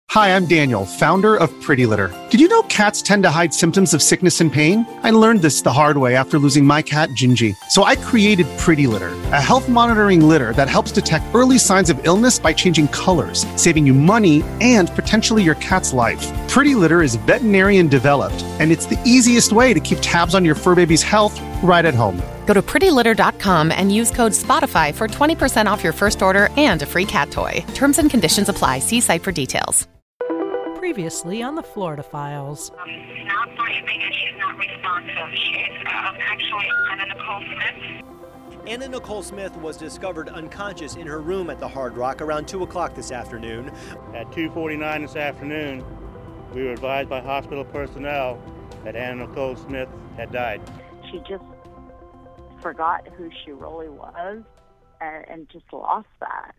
Hi, I'm Daniel, founder of Pretty Litter. Did you know cats tend to hide symptoms of sickness and pain? I learned this the hard way after losing my cat, Gingy. So I created Pretty Litter, a health monitoring litter that helps detect early signs of illness by changing colors, saving you money and potentially your cat's life. Pretty Litter is veterinarian developed, and it's the easiest way to keep tabs on your fur baby's health right at home. Go to prettylitter.com and use code SPOTIFY for 20% off your first order and a free cat toy. Terms and conditions apply. See site for details. Previously on the Florida Files. Not breathing and she's not responsive. She's actually Anna Nicole Smith. Anna Nicole Smith was discovered unconscious in her room at the Hard Rock around 2 o'clock this afternoon. At 2:49 this afternoon, we were advised by hospital personnel that Anna Nicole Smith had died. She just forgot who she really was and just lost that.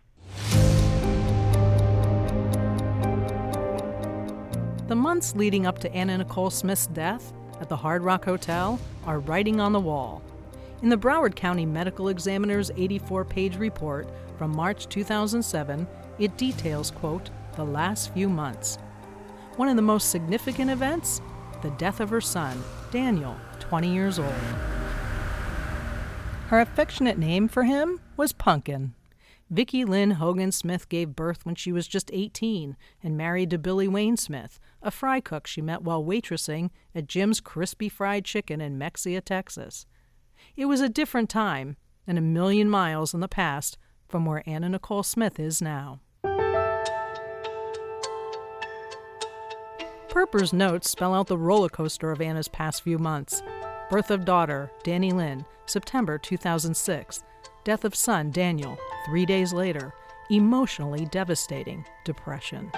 The months leading up to Anna Nicole Smith's death at the Hard Rock Hotel are writing on the wall. In the Broward County Medical Examiner's 84-page report from March 2007, it details, quote, the last few months. One of the most significant events? The death of her son, Daniel, 20 years old. Her affectionate name for him was Pumpkin. Vicki Lynn Hogan Smith gave birth when she was just 18 and married to Billy Wayne Smith, a fry cook she met while waitressing at Jim's Crispy Fried Chicken in Mexia, Texas. It was a different time and a million miles in the past from where Anna Nicole Smith is now. Perper's notes spell out the roller coaster of Anna's past few months. Birth of daughter, Danny Lynn, September 2006. Death of son, Daniel, 3 days later. Emotionally devastating depression.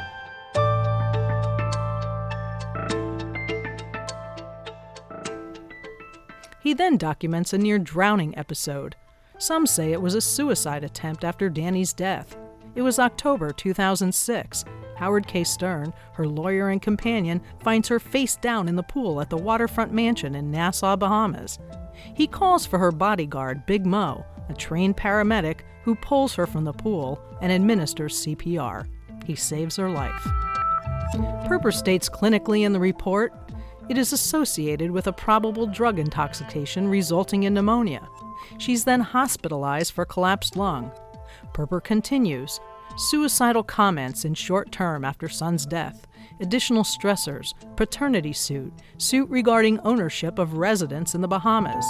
He then documents a near-drowning episode. Some say it was a suicide attempt after Danny's death. It was October 2006. Howard K. Stern, her lawyer and companion, finds her face down in the pool at the waterfront mansion in Nassau, Bahamas. He calls for her bodyguard, Big Mo, a trained paramedic who pulls her from the pool and administers CPR. He saves her life. Perper states clinically in the report, it is associated with a probable drug intoxication resulting in pneumonia. She's then hospitalized for collapsed lung. Perper continues, suicidal comments in short term after son's death, additional stressors, paternity suit regarding ownership of residence in the Bahamas.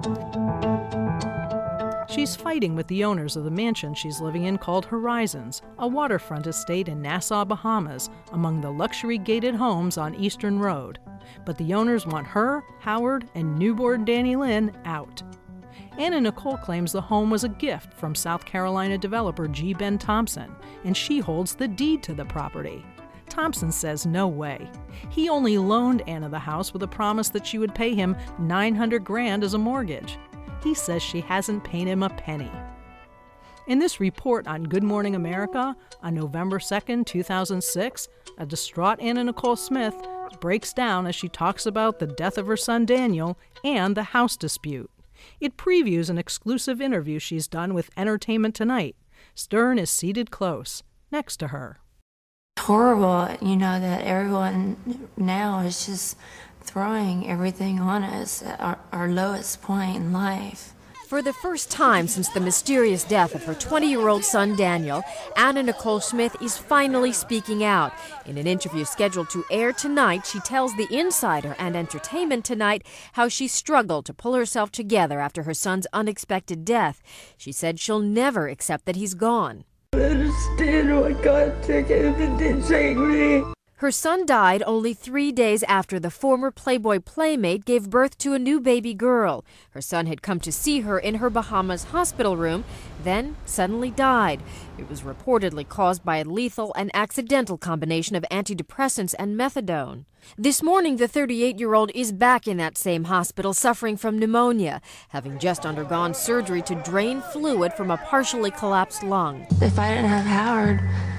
She's fighting with the owners of the mansion she's living in called Horizons, a waterfront estate in Nassau, Bahamas, among the luxury gated homes on Eastern Road. But the owners want her, Howard, and newborn Danny Lynn out. Anna Nicole claims the home was a gift from South Carolina developer G. Ben Thompson, and she holds the deed to the property. Thompson says no way. He only loaned Anna the house with a promise that she would pay him $900,000 as a mortgage. He says she hasn't paid him a penny. In this report on Good Morning America on November 2nd, 2006, a distraught Anna Nicole Smith breaks down as she talks about the death of her son Daniel and the house dispute. It previews an exclusive interview she's done with Entertainment Tonight. Stern is seated close, next to her. Horrible, that everyone now is just throwing everything on us at our lowest point in life. For the first time since the mysterious death of her 20-year-old son Daniel, Anna Nicole Smith is finally speaking out. In an interview scheduled to air tonight, she tells The Insider and Entertainment Tonight how she struggled to pull herself together after her son's unexpected death. She said she'll never accept that he's gone. I understand why God took him and didn't take me. Her son died only 3 days after the former Playboy playmate gave birth to a new baby girl. Her son had come to see her in her Bahamas hospital room, then suddenly died. It was reportedly caused by a lethal and accidental combination of antidepressants and methadone. This morning, the 38-year-old is back in that same hospital suffering from pneumonia, having just undergone surgery to drain fluid from a partially collapsed lung. If I didn't have Howard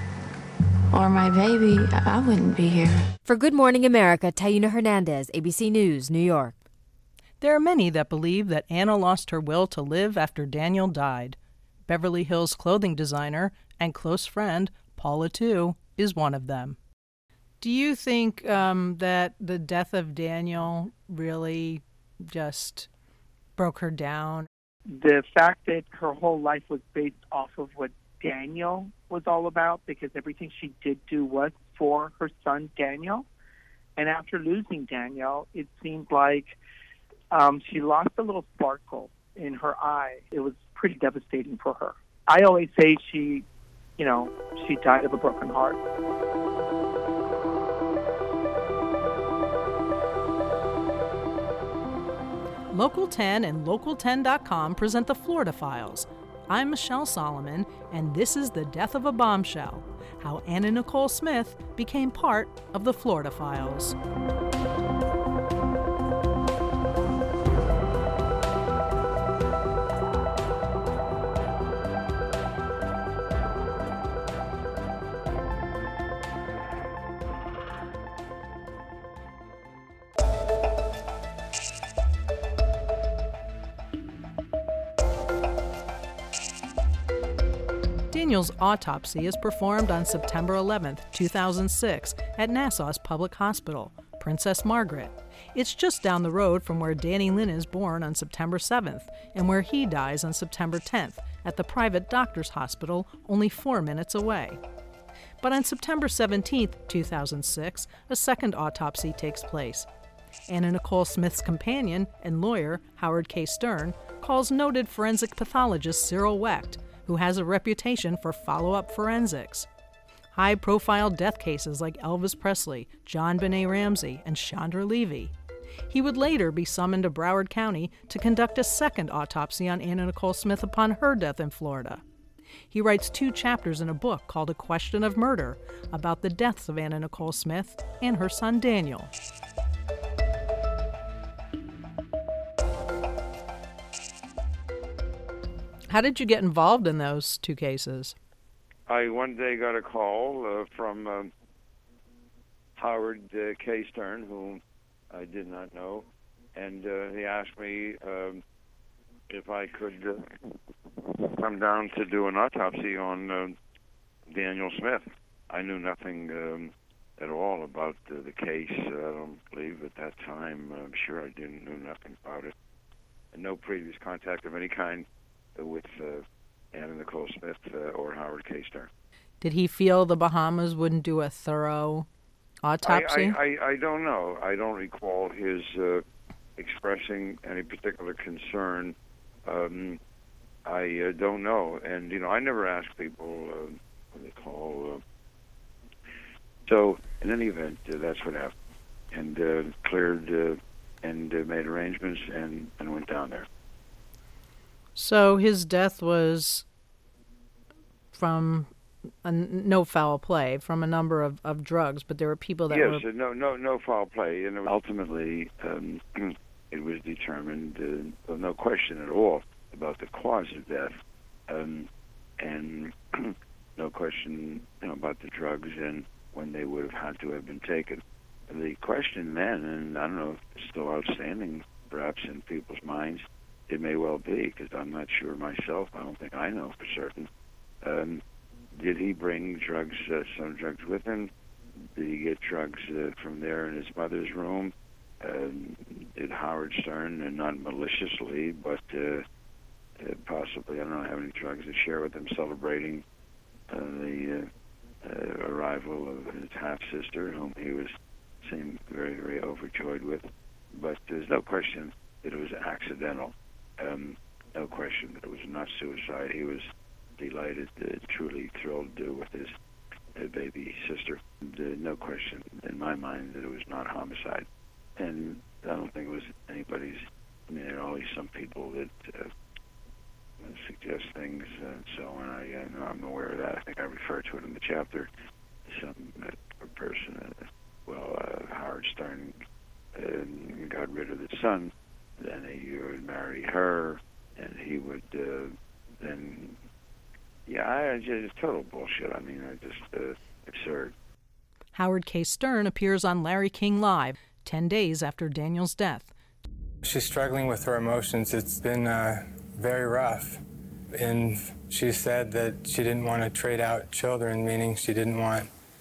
or my baby, I wouldn't be here. For Good Morning America, Tayuna Hernandez, ABC News, New York. There are many that believe that Anna lost her will to live after Daniel died. Beverly Hills clothing designer and close friend Paula Tu is one of them. Do you think that the death of Daniel really just broke her down? The fact that her whole life was based off of what Daniel was all about, because everything she did do was for her son Daniel. And after losing Daniel, it seemed like she lost a little sparkle in her eye. It was pretty devastating for her. I always say she died of a broken heart. Local 10 and Local10.com present the Florida Files. I'm Michelle Solomon, and this is The Death of a Bombshell, how Anna Nicole Smith became part of the Florida Files. Daniel's autopsy is performed on September 11, 2006, at Nassau's Public Hospital, Princess Margaret. It's just down the road from where Danny Lynn is born on September 7th and where he dies on September 10th at the private doctor's hospital only 4 minutes away. But on September 17, 2006, a second autopsy takes place. Anna Nicole Smith's companion and lawyer, Howard K. Stern, calls noted forensic pathologist Cyril Wecht, who has a reputation for follow-up forensics. High-profile death cases like Elvis Presley, John Benet Ramsey, and Chandra Levy. He would later be summoned to Broward County to conduct a second autopsy on Anna Nicole Smith upon her death in Florida. He writes 2 chapters in a book called A Question of Murder about the deaths of Anna Nicole Smith and her son Daniel. How did you get involved in those 2 cases? I one day got a call from Howard K. Stern, whom I did not know, and he asked me if I could come down to do an autopsy on Daniel Smith. I knew nothing at all about the case. I don't believe at that time. I'm sure I knew nothing about it. And no previous contact of any kind with Anna Nicole Smith or Howard K. Stern. Did he feel the Bahamas wouldn't do a thorough autopsy? I don't know. I don't recall his expressing any particular concern. I don't know. And, I never ask people when they call. So, in any event, that's what happened. And cleared and made arrangements and went down there. So his death was from no foul play, from a number of drugs, but there were people that were... Yes, no foul play. And ultimately, it was determined, no question at all, about the cause of death, and no question about the drugs and when they would have had to have been taken. The question then, and I don't know if it's still outstanding, perhaps in people's minds, it may well be, because I'm not sure myself. I don't think I know for certain. Did he bring drugs, some drugs with him? Did he get drugs from there in his mother's room? Did Howard Stern, and not maliciously, but possibly, I don't know, have any drugs to share with him, celebrating the arrival of his half-sister, whom he seemed very, very overjoyed with. But there's no question that it was accidental. No question that it was not suicide. He was delighted, truly thrilled with his baby sister. And, no question in my mind that it was not homicide. And I don't think it was anybody's. There are always some people that suggest things and so on. I'm aware of that. I think I referred to it in the chapter. Some person, Howard Stern got rid of the son. Then he would marry her, and he would then... Yeah, it's total bullshit. I mean, just absurd. Howard K. Stern appears on Larry King Live 10 days after Daniel's death. She's struggling with her emotions. It's been very rough. And she said that she didn't want to trade out children, meaning she didn't want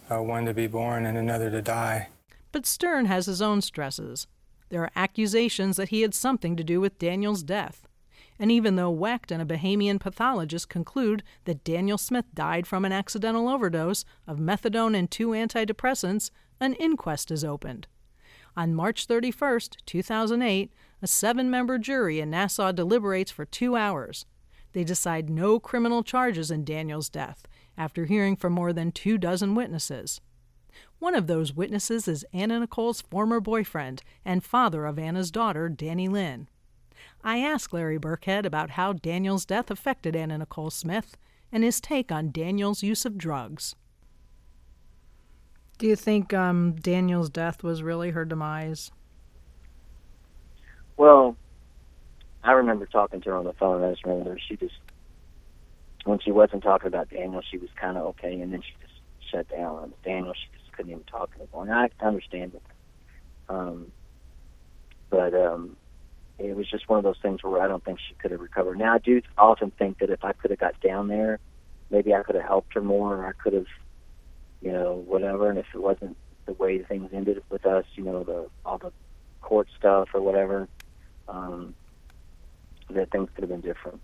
one to be born and another to die. But Stern has his own stresses. There are accusations that he had something to do with Daniel's death. And even though Wecht and a Bahamian pathologist conclude that Daniel Smith died from an accidental overdose of methadone and 2 antidepressants, an inquest is opened. On March 31st, 2008, a 7-member jury in Nassau deliberates for 2 hours. They decide no criminal charges in Daniel's death after hearing from more than 24 witnesses. One of those witnesses is Anna Nicole's former boyfriend and father of Anna's daughter, Danny Lynn. I asked Larry Burkhead about how Daniel's death affected Anna Nicole Smith and his take on Daniel's use of drugs. Do you think Daniel's death was really her demise? Well, I remember talking to her on the phone. I just remember when she wasn't talking about Daniel, she was kind of okay, and then she just shut down. On Daniel, she just couldn't even talk anymore. And I understand it. But it was just one of those things where I don't think she could have recovered. Now, I do often think that if I could have got down there, maybe I could have helped her more, or I could have, whatever. And if it wasn't the way things ended with us, all the court stuff or whatever, that things could have been different.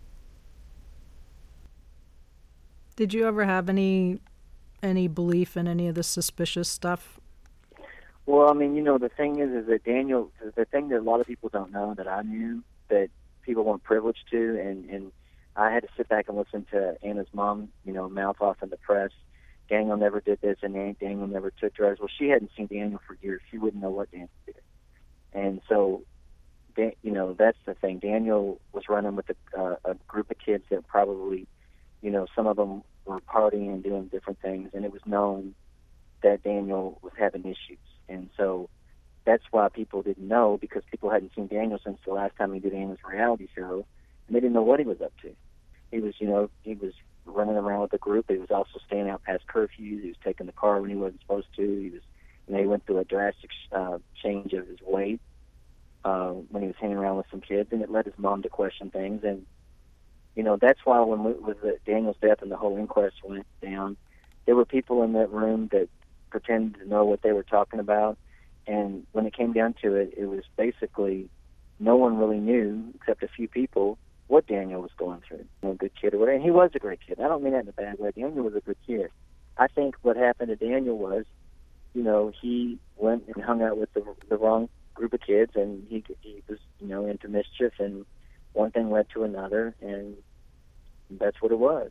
Did you ever have any belief in any of the suspicious stuff? Well, I mean, the thing is that Daniel, the thing that a lot of people don't know that I knew, that people weren't privileged to, and I had to sit back and listen to Anna's mom, mouth off in the press. Daniel never did this, and Daniel never took drugs. Well, she hadn't seen Daniel for years. She wouldn't know what Daniel did. And so, that's the thing. Daniel was running with a group of kids that probably, some of them were partying and doing different things, and it was known that Daniel was having issues. And so that's why people didn't know, because people hadn't seen Daniel since the last time he did Anna's reality show, and they didn't know what he was up to. He was running around with a group. He was also staying out past curfews. He was taking the car when he wasn't supposed to. He was, he went through a drastic change of his weight when he was hanging around with some kids, and it led his mom to question things. And that's why with Daniel's death and the whole inquest went down, there were people in that room that pretended to know what they were talking about. And when it came down to it, it was basically no one really knew, except a few people, what Daniel was going through. A good kid or whatever. And he was a great kid. I don't mean that in a bad way. Daniel was a good kid. I think what happened to Daniel was, he went and hung out with the wrong group of kids, and he was, into mischief, and one thing led to another, and that's what it was.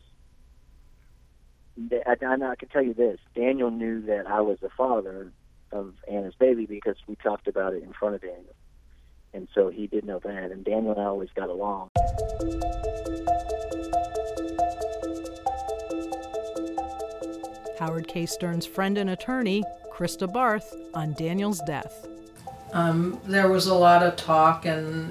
I can tell you this. Daniel knew that I was the father of Anna's baby because we talked about it in front of Daniel. And so he did know that, and Daniel and I always got along. Howard K. Stern's friend and attorney, Krista Barth, on Daniel's death. There was a lot of talk and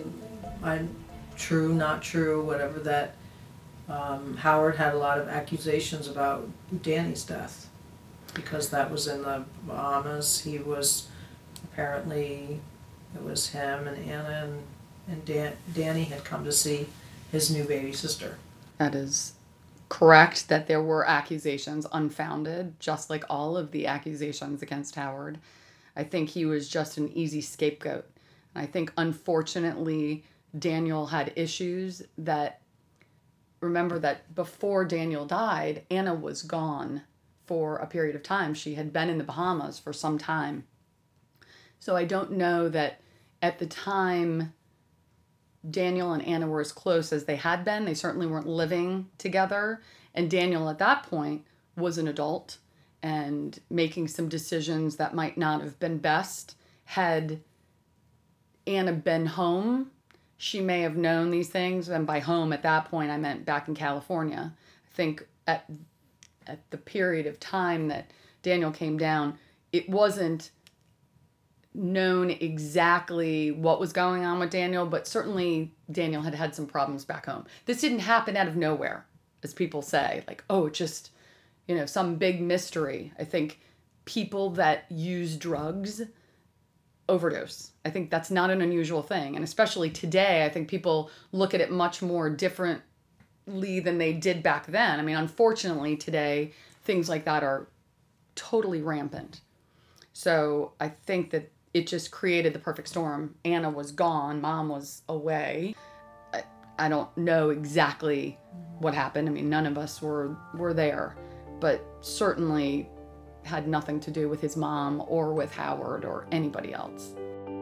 true, not true, whatever, that Howard had a lot of accusations about Danny's death because that was in the Bahamas. He was apparently, it was him and Anna and Danny had come to see his new baby sister. That is correct, that there were accusations, unfounded, just like all of the accusations against Howard. I think he was just an easy scapegoat. I think, unfortunately, Daniel had issues that, remember that before Daniel died, Anna was gone for a period of time. She had been in the Bahamas for some time. So I don't know that at the time Daniel and Anna were as close as they had been. They certainly weren't living together. And Daniel at that point was an adult and making some decisions that might not have been best. Had Anna been home, she may have known these things. And by home at that point, I meant back in California. I think at the period of time that Daniel came down, it wasn't known exactly what was going on with Daniel, but certainly Daniel had had some problems back home. This didn't happen out of nowhere, as people say, like, oh, just, some big mystery. I think people that use drugs overdose. I think that's not an unusual thing. And especially today, I think people look at it much more differently than they did back then. I mean, unfortunately, today, things like that are totally rampant. So I think that it just created the perfect storm. Anna was gone, Mom was away. I don't know exactly what happened. I mean, none of us were there, but certainly had nothing to do with his mom or with Howard or anybody else.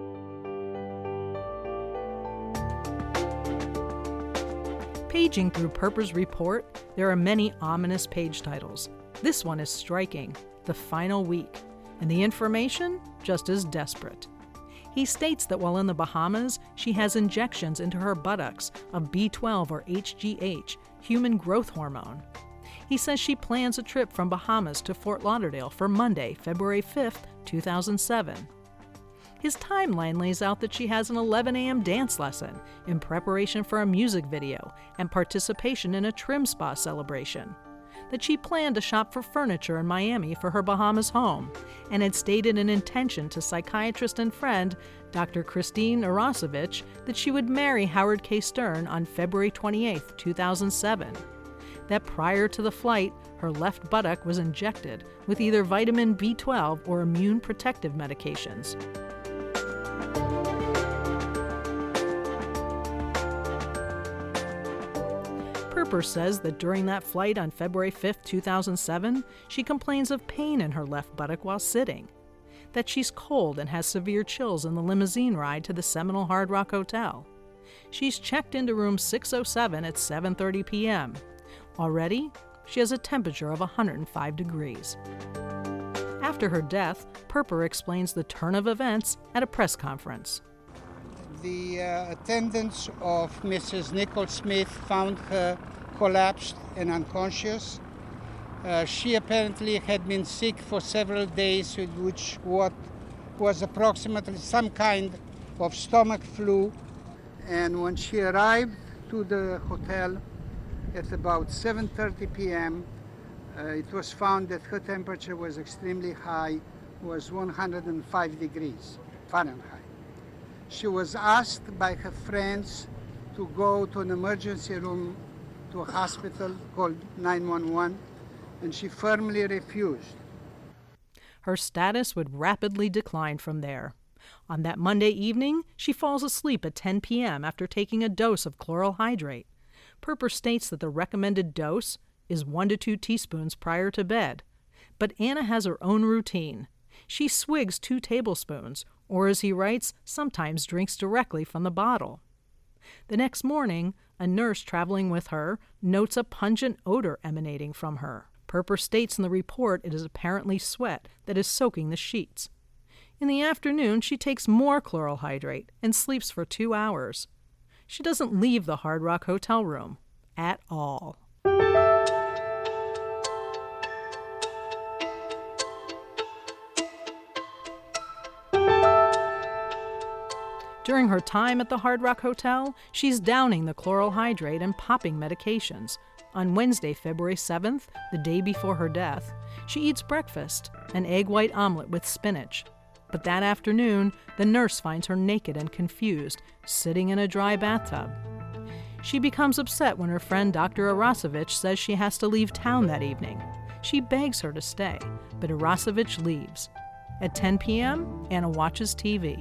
Paging through Perper's report, there are many ominous page titles. This one is striking, The Final Week, and the information just as desperate. He states that while in the Bahamas, she has injections into her buttocks of B12 or HGH, human growth hormone. He says she plans a trip from Bahamas to Fort Lauderdale for Monday, February 5th, 2007. His timeline lays out that she has an 11 a.m. dance lesson in preparation for a music video and participation in a trim spa celebration, that she planned to shop for furniture in Miami for her Bahamas home, and had stated an intention to psychiatrist and friend Dr. Christine Arosevich that she would marry Howard K. Stern on February 28, 2007. That prior to the flight, her left buttock was injected with either vitamin B12 or immune protective medications. Perper says that during that flight on February 5, 2007, she complains of pain in her left buttock while sitting, that she's cold and has severe chills in the limousine ride to the Seminole Hard Rock Hotel. She's checked into room 607 at 7:30 p.m. Already, she has a temperature of 105 degrees. After her death, Perper explains the turn of events at a press conference. The attendants of Mrs. Nicole Smith found her collapsed and unconscious. She apparently had been sick for several days, which was approximately some kind of stomach flu. And when she arrived to the hotel at about 7:30 p.m., it was found that her temperature was extremely high, was 105 degrees Fahrenheit. She was asked by her friends to go to an emergency room to a hospital called 911, and she firmly refused. Her status would rapidly decline from there. On that Monday evening, she falls asleep at 10 p.m. after taking a dose of chloral hydrate. Perper states that the recommended dose is 1 to 2 teaspoons prior to bed. But Anna has her own routine. She swigs 2 tablespoons, or as he writes, sometimes drinks directly from the bottle. The next morning, a nurse traveling with her notes a pungent odor emanating from her. Perper states in the report it is apparently sweat that is soaking the sheets. In the afternoon, she takes more chloral hydrate and sleeps for 2 hours. She doesn't leave the Hard Rock hotel room at all. During her time at the Hard Rock Hotel, she's downing the chloral hydrate and popping medications. On Wednesday, February 7th, the day before her death, she eats breakfast, an egg white omelet with spinach. But that afternoon, the nurse finds her naked and confused, sitting in a dry bathtub. She becomes upset when her friend Dr. Arosevich says she has to leave town that evening. She begs her to stay, but Arosevich leaves. At 10 p.m., Anna watches TV.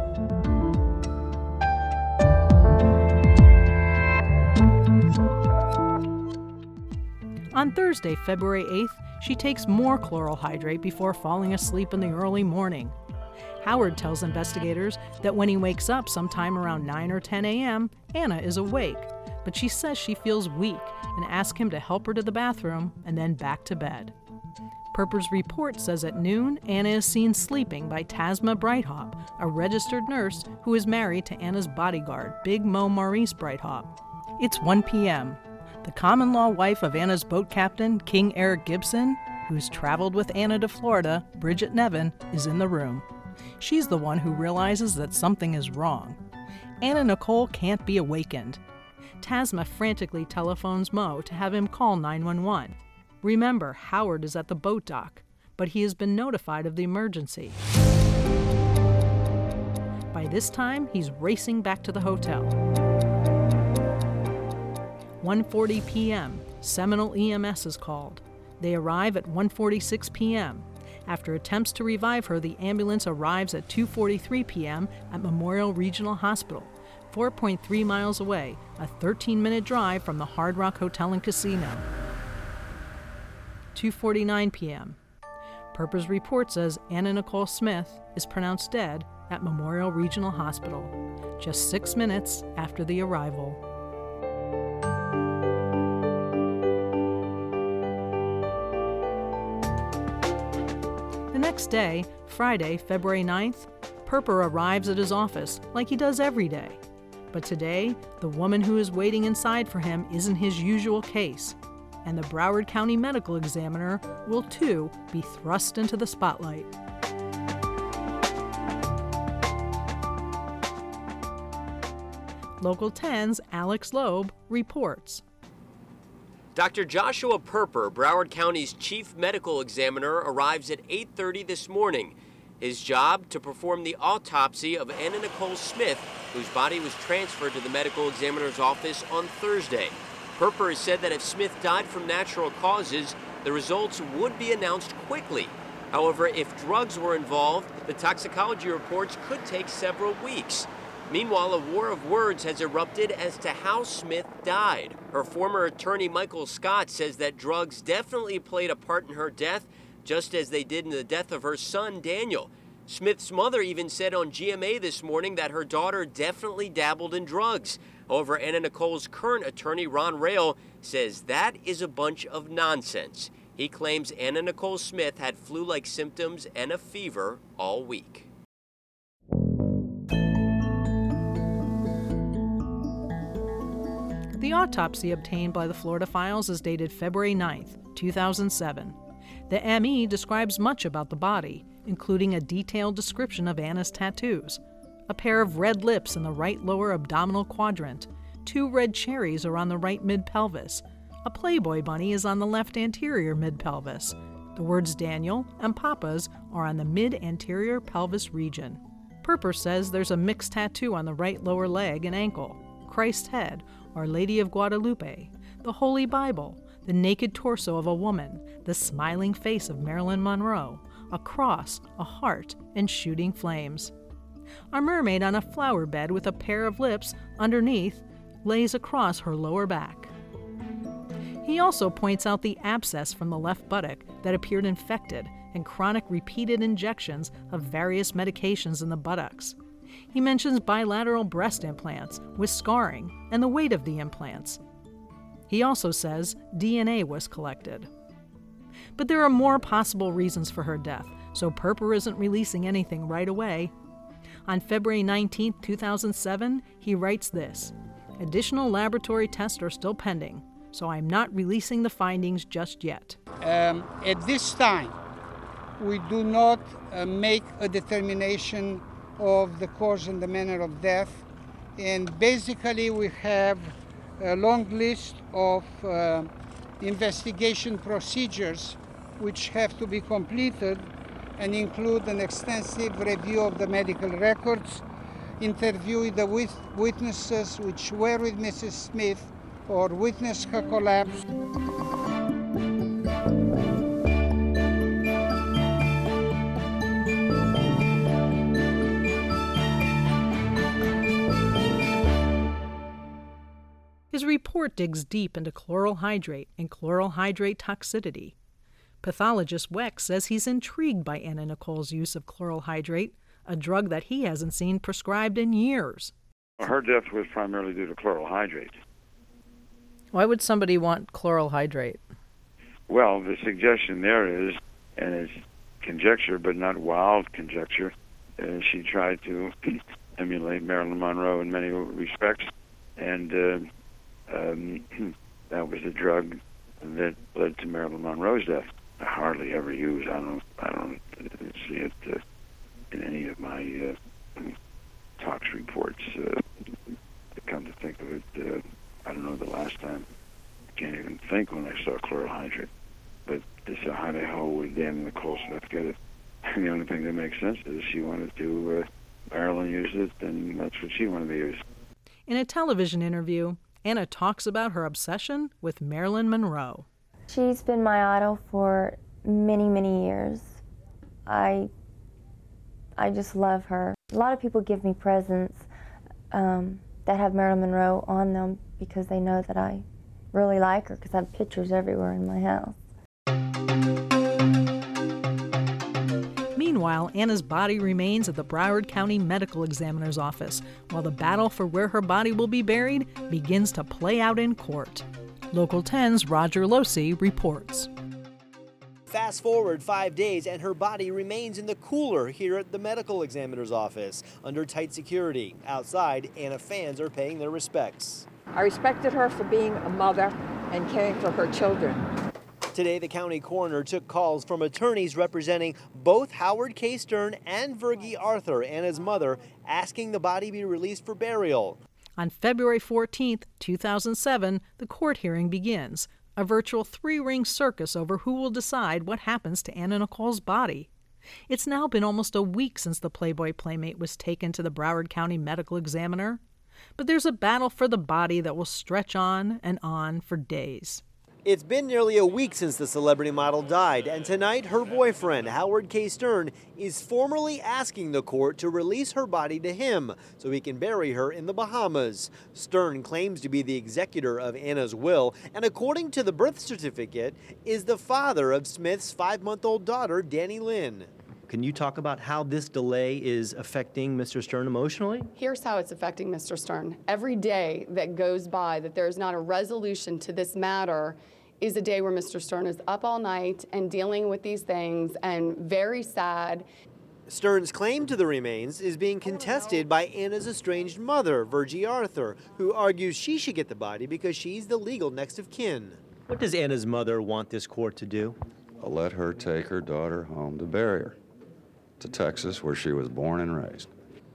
On Thursday, February 8th, she takes more chloral hydrate before falling asleep in the early morning. Howard tells investigators that when he wakes up sometime around 9 or 10 a.m., Anna is awake, but she says she feels weak and asks him to help her to the bathroom and then back to bed. Perper's report says at noon, Anna is seen sleeping by Tasma Breithaupt, a registered nurse who is married to Anna's bodyguard, Big Mo Maurice Breithaupt. It's 1 p.m. The common-law wife of Anna's boat captain, King Eric Gibson, who's traveled with Anna to Florida, Bridget Nevin, is in the room. She's the one who realizes that something is wrong. Anna Nicole can't be awakened. Tasma frantically telephones Mo to have him call 911. Remember, Howard is at the boat dock, but he has been notified of the emergency. By this time, he's racing back to the hotel. 1:40 p.m., Seminole EMS is called. They arrive at 1:46 p.m. After attempts to revive her, the ambulance arrives at 2:43 p.m. at Memorial Regional Hospital, 4.3 miles away, a 13-minute drive from the Hard Rock Hotel and Casino. 2:49 p.m. Perper's report says Anna Nicole Smith is pronounced dead at Memorial Regional Hospital, just 6 minutes after the arrival. The next day, Friday, February 9th, Perper arrives at his office like he does every day. But today, the woman who is waiting inside for him isn't his usual case, and the Broward County Medical Examiner will too be thrust into the spotlight. Local 10's Alex Loeb reports. Dr. Joshua Perper, Broward County's chief medical examiner, arrives at 8:30 this morning. His job, to perform the autopsy of Anna Nicole Smith, whose body was transferred to the medical examiner's office on Thursday. Perper has said that if Smith died from natural causes, the results would be announced quickly. However, if drugs were involved, the toxicology reports could take several weeks. Meanwhile, a war of words has erupted as to how Smith died. Her former attorney, Michael Scott, says that drugs definitely played a part in her death, just as they did in the death of her son, Daniel. Smith's mother even said on GMA this morning that her daughter definitely dabbled in drugs. However, Anna Nicole's current attorney, Ron Rail, says that is a bunch of nonsense. He claims Anna Nicole Smith had flu-like symptoms and a fever all week. The autopsy obtained by the Florida Files is dated February 9th, 2007. The ME describes much about the body, including a detailed description of Anna's tattoos, a pair of red lips in the right lower abdominal quadrant, 2 red cherries are on the right mid-pelvis, a Playboy bunny is on the left anterior mid-pelvis. The words Daniel and Papa's are on the mid-anterior pelvis region. Perper says there's a mixed tattoo on the right lower leg and ankle, Christ's head, Our Lady of Guadalupe, the Holy Bible, the naked torso of a woman, the smiling face of Marilyn Monroe, a cross, a heart, and shooting flames. A mermaid on a flower bed with a pair of lips underneath lays across her lower back. He also points out the abscess from the left buttock that appeared infected and chronic repeated injections of various medications in the buttocks. He mentions bilateral breast implants with scarring and the weight of the implants. He also says DNA was collected. But there are more possible reasons for her death, so Perper isn't releasing anything right away. On February 19, 2007, he writes this: "Additional laboratory tests are still pending, so I'm not releasing the findings just yet." At this time, we do not make a determination of the cause and the manner of death, and basically we have a long list of investigation procedures which have to be completed and include an extensive review of the medical records, interviewing the witnesses which were with Mrs. Smith or witnessed her collapse. His report digs deep into chloral hydrate and chloral hydrate toxicity. Pathologist Weck says he's intrigued by Anna Nicole's use of chloral hydrate, a drug that he hasn't seen prescribed in years. Her death was primarily due to chloral hydrate. Why would somebody want chloral hydrate? Well, the suggestion there is, and it's conjecture but not wild conjecture, she tried to emulate Marilyn Monroe in many respects, and that was the drug that led to Marilyn Monroe's death. I hardly ever use. I don't see it in any of my tox reports. To come to think of it, I don't know the last time. I can't even think when I saw chloral hydrate. But how the hell would Anna Nicole Smith get it? The only thing that makes sense is she wanted to. Marilyn used it, and that's what she wanted to use. In a television interview, Anna talks about her obsession with Marilyn Monroe. She's been my idol for many, many years. I just love her. A lot of people give me presents that have Marilyn Monroe on them because they know that I really like her, because I have pictures everywhere in my house. Meanwhile, Anna's body remains at the Broward County Medical Examiner's office, while the battle for where her body will be buried begins to play out in court. Local 10's Roger Losi reports. Fast forward 5 days and her body remains in the cooler here at the medical examiner's office under tight security. Outside, Anna fans are paying their respects. I respected her for being a mother and caring for her children. Today, the county coroner took calls from attorneys representing both Howard K. Stern and Virgie Arthur, Anna's mother, asking the body be released for burial. On February 14, 2007, the court hearing begins, a virtual three-ring circus over who will decide what happens to Anna Nicole's body. It's now been almost a week since the Playboy Playmate was taken to the Broward County Medical Examiner. But there's a battle for the body that will stretch on and on for days. It's been nearly a week since the celebrity model died, and tonight her boyfriend, Howard K. Stern, is formally asking the court to release her body to him so he can bury her in the Bahamas. Stern claims to be the executor of Anna's will, and according to the birth certificate, is the father of Smith's 5-month-old daughter, Danny Lynn. Can you talk about how this delay is affecting Mr. Stern emotionally? Here's how it's affecting Mr. Stern. Every day that goes by that there's not a resolution to this matter is a day where Mr. Stern is up all night and dealing with these things and very sad. Stern's claim to the remains is being contested by Anna's estranged mother, Virgie Arthur, who argues she should get the body because she's the legal next of kin. What does Anna's mother want this court to do? Let her take her daughter home to bury her, to Texas, where she was born and raised.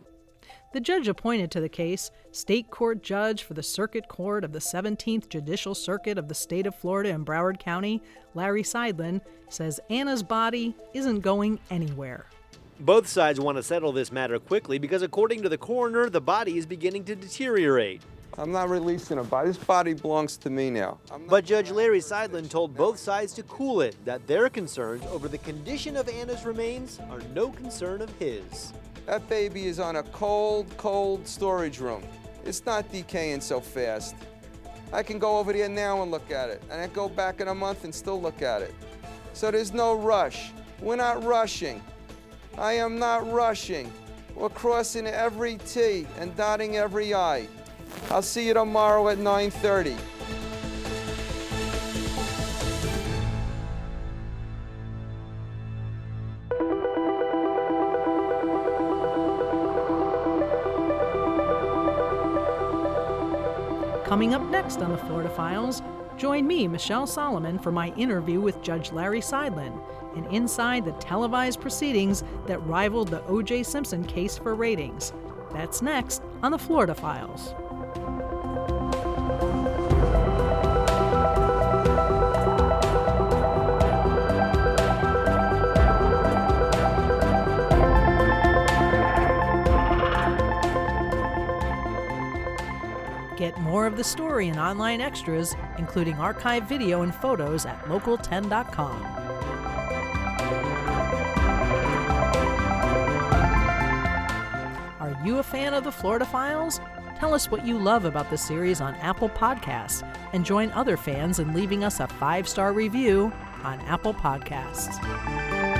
The judge appointed to the case, state court judge for the Circuit Court of the 17th Judicial Circuit of the state of Florida in Broward County, Larry Seidlin, says Anna's body isn't going anywhere. Both sides want to settle this matter quickly because, according to the coroner, the body is beginning to deteriorate. I'm not releasing her body. This body belongs to me now. But Judge Larry Seidlin told both sides to cool it, that their concerns over the condition of Anna's remains are no concern of his. That baby is on a cold, cold storage room. It's not decaying so fast. I can go over there now and look at it, and I go back in a month and still look at it. So there's no rush. We're not rushing. I am not rushing. We're crossing every T and dotting every I. I'll see you tomorrow at 9:30. Coming up next on the Florida Files, join me, Michelle Solomon, for my interview with Judge Larry Seidlin and inside the televised proceedings that rivaled the O.J. Simpson case for ratings. That's next on the Florida Files. Get more of the story and online extras, including archive video and photos at local10.com. Are you a fan of the Florida Files? Tell us what you love about the series on Apple Podcasts and join other fans in leaving us a 5-star review on Apple Podcasts.